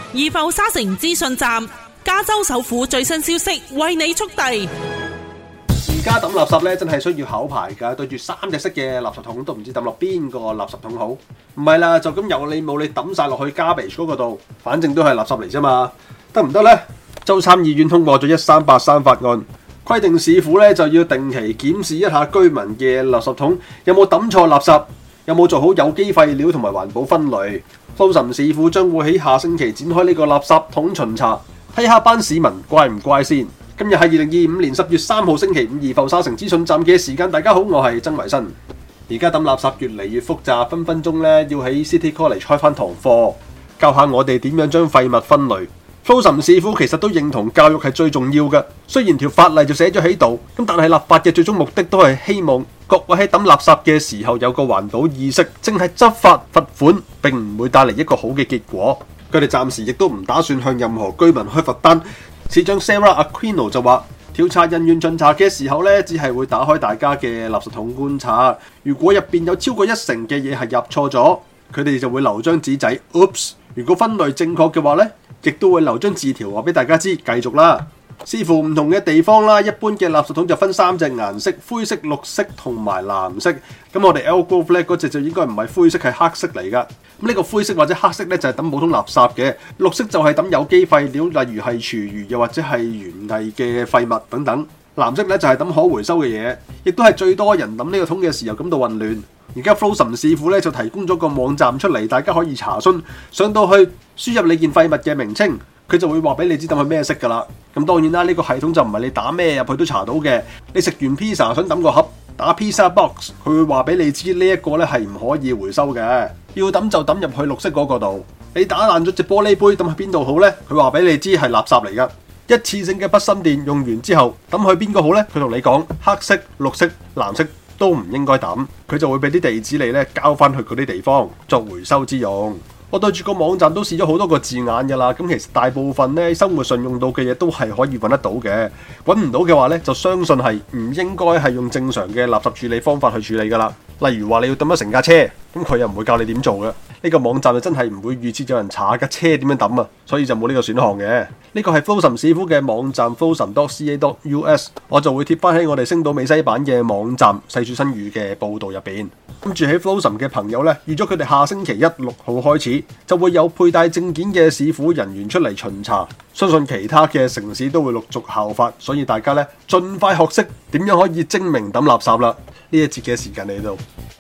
易埠沙城資訊站，加州首府最新消息為你速遞。 而家抌垃圾咧，真係需要考牌㗎。對住3隻色嘅垃圾桶，都唔知抌落邊個垃圾桶好。唔係啦，就咁有你冇你抌晒落去 garbage 嗰個度，反正都係垃圾嚟啫嘛。得唔得呢？州參議院通過咗1383法案，規定市府咧就要定期檢視一下居民嘅垃圾桶有冇抌錯垃圾，有冇做好有機廢料同埋環保分類。Folsom市府將會喺下星期展開呢個垃圾桶巡查，睇下班市民乖唔乖先。今日係2025年10月3號星期五，易埠沙城資訊站嘅時間。大家好，我係曾維新。而家抌垃圾越嚟越複雜，分分鐘咧要喺 City College 開翻堂課，教下我哋點樣將廢物分類。Folsom市府其實都認同教育係最重要嘅，雖然條法例就寫咗喺度，咁但係立法嘅最終目的都係希望各位喺抌垃圾嘅時候有個環保意識，淨係執法罰款並唔會帶嚟一個好嘅結果。佢哋暫時亦都唔打算向任何居民開罰單。市長 Sarah Aquino 就話，調查人員巡查嘅時候咧，只係會打開大家嘅垃圾桶觀察，如果入邊有超過1成嘅嘢係入錯咗，佢哋就會留張紙仔 Oops。如果分類正確嘅話咧，亦都會留張字條話俾大家知，繼續啦。視乎唔同嘅地方啦，一般嘅垃圾桶就分3隻顏色：灰色、綠色同埋藍色。咁我哋 Elgrove 咧嗰隻就應該唔係灰色，係黑色嚟噶。咁呢個灰色或者黑色咧就係抌普通垃圾嘅，綠色就係抌有機廢料，例如係廚餘又或者係園藝嘅廢物等等。藍色咧就係抌可回收嘅嘢，亦都係最多人抌呢個桶嘅時候感到混亂。而家 Folsom 市府咧就提供咗個網站出嚟，大家可以查詢，上到去輸入你件廢物嘅名稱，佢就會話俾你知抌係咩色噶啦。咁當然啦，呢個系統就唔係你打咩入去都查到嘅。你食完 pizza 想抌個盒，打 pizza box，佢會話俾你知呢一個咧係唔可以回收嘅，要抌就抌入去綠色嗰個度。你打爛咗隻玻璃杯，抌喺邊度好呢？佢話俾你知係垃圾嚟噶。一次性嘅筆芯電用完之後，抌去邊個好呢？佢同你講黑色、綠色、藍色都唔應該抌，佢就會俾啲地址你咧交翻去嗰啲地方作回收之用。我對住個網站都試咗好多個字眼㗎啦，咁其實大部分咧生活上用到嘅嘢都係可以揾得到嘅，揾唔到嘅話咧就相信係唔應該係用正常嘅垃圾處理方法去處理㗎啦。例如話你要抌咗成架車，咁佢又唔會教你點做嘅。呢個網站就真係唔會預設有人查架車點樣抌啊，所以就冇呢個選項嘅。呢個係 Folsom 市府嘅網站 folsom.ca.us， 我就會貼翻喺我哋星島美西版嘅網站細說新語嘅報導入邊。咁住喺 Folsom 嘅朋友呢，預咗佢哋下星期1 6號開始就會有佩戴證件嘅市府人員出嚟巡查，相信其他嘅城市都會陸續效法，所以大家呢，盡快學識點樣可以精明抌垃圾啦。呢一節嘅時間嚟到。